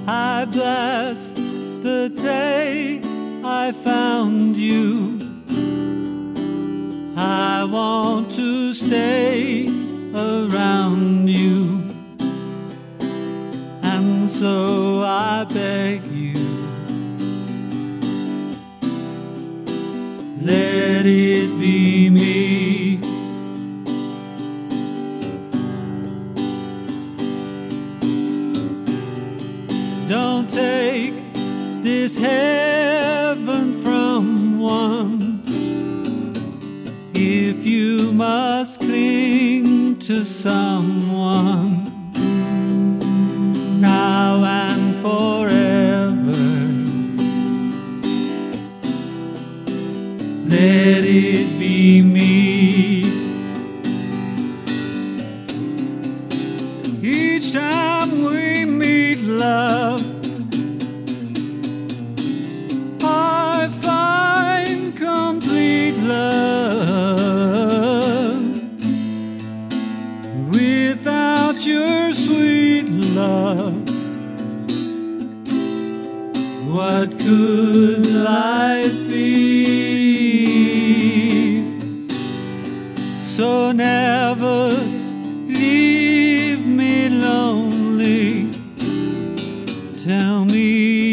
I bless the day I found you. I want to stay around you, and so I beg you, let it be me. Don't take this heaven from one. If you must cling to someone now and forever, let it be me. Each time we meet, love, I find complete love. Without your sweet love, what could life be? So never leave me lonely. Tell me